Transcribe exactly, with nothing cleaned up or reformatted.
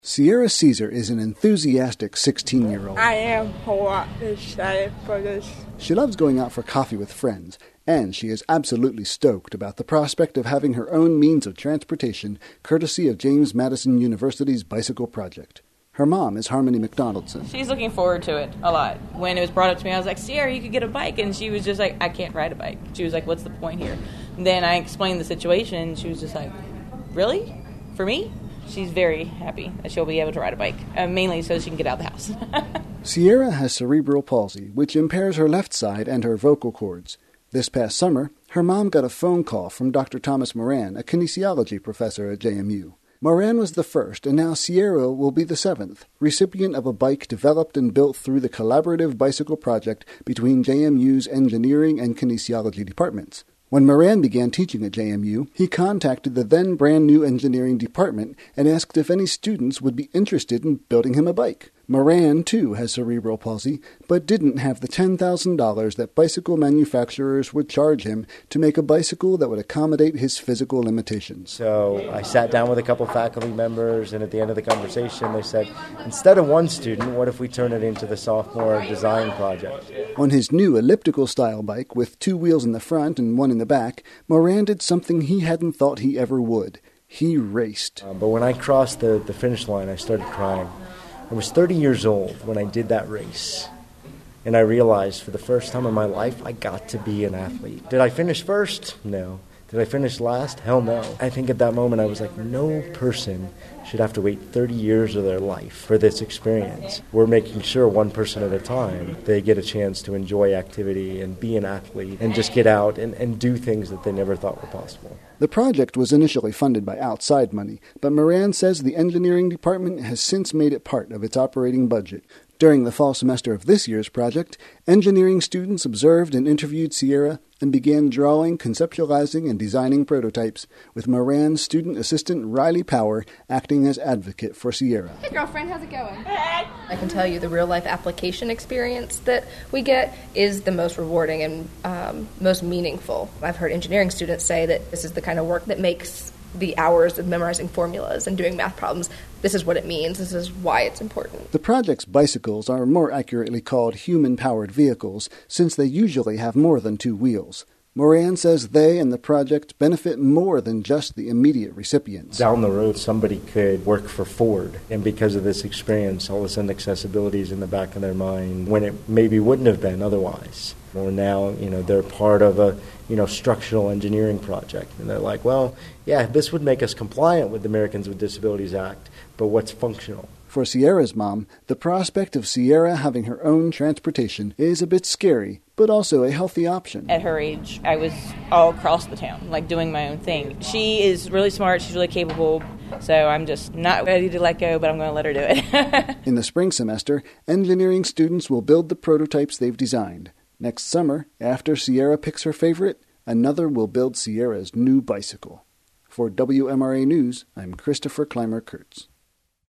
Sierra Caesar is an enthusiastic sixteen-year-old. I am a lot excited for this. She loves going out for coffee with friends, and she is absolutely stoked about the prospect of having her own means of transportation, courtesy of James Madison University's Bicycle Project. Her mom is Harmony McDonaldson. She's looking forward to it a lot. When it was brought up to me, I was like, Sierra, you could get a bike. And she was just like, I can't ride a bike. She was like, what's the point here? And then I explained the situation, and she was just like, really? For me? She's very happy that she'll be able to ride a bike, uh, mainly so she can get out of the house. Sierra has cerebral palsy, which impairs her left side and her vocal cords. This past summer, her mom got a phone call from Doctor Thomas Moran, a kinesiology professor at J M U. Moran was the first, and now Sierra will be the seventh, recipient of a bike developed and built through the collaborative bicycle project between J M U's engineering and kinesiology departments. When Moran began teaching at J M U, he contacted the then brand-new engineering department and asked if any students would be interested in building him a bike. Moran, too, has cerebral palsy, but didn't have the ten thousand dollars that bicycle manufacturers would charge him to make a bicycle that would accommodate his physical limitations. So I sat down with a couple of faculty members, and at the end of the conversation they said, instead of one student, what if we turn it into the sophomore design project? On his new elliptical-style bike with two wheels in the front and one in the back, Moran did something he hadn't thought he ever would. He raced. Um, but when I crossed the, the finish line, I started crying. I was thirty years old when I did that race, and I realized for the first time in my life I got to be an athlete. Did I finish first? No. Did I finish last? Hell no. I think at that moment I was like, no person should have to wait thirty years of their life for this experience. We're making sure one person at a time, they get a chance to enjoy activity and be an athlete and just get out and, and do things that they never thought were possible. The project was initially funded by outside money, but Moran says the engineering department has since made it part of its operating budget. During the fall semester of this year's project, engineering students observed and interviewed Sierra and began drawing, conceptualizing, and designing prototypes, with Moran's student assistant Riley Power acting as advocate for Sierra. Hey girlfriend, how's it going? I can tell you the real-life application experience that we get is the most rewarding and um, most meaningful. I've heard engineering students say that this is the kind of work that makes the hours of memorizing formulas and doing math problems. This is what it means. This is why it's important. The project's bicycles are more accurately called human-powered vehicles, since they usually have more than two wheels. Moran says they and the project benefit more than just the immediate recipients. Down the road, somebody could work for Ford, and because of this experience, all of a sudden accessibility is in the back of their mind when it maybe wouldn't have been otherwise. Or now, you know, they're part of a, you know, structural engineering project, and they're like, well, yeah, this would make us compliant with the Americans with Disabilities Act, but what's functional? For Sierra's mom, the prospect of Sierra having her own transportation is a bit scary, but also a healthy option. At her age, I was all across the town, like doing my own thing. She is really smart, she's really capable, so I'm just not ready to let go, but I'm going to let her do it. In the spring semester, engineering students will build the prototypes they've designed. Next summer, after Sierra picks her favorite, another will build Sierra's new bicycle. For W M R A News, I'm Christopher Clymer-Kurtz.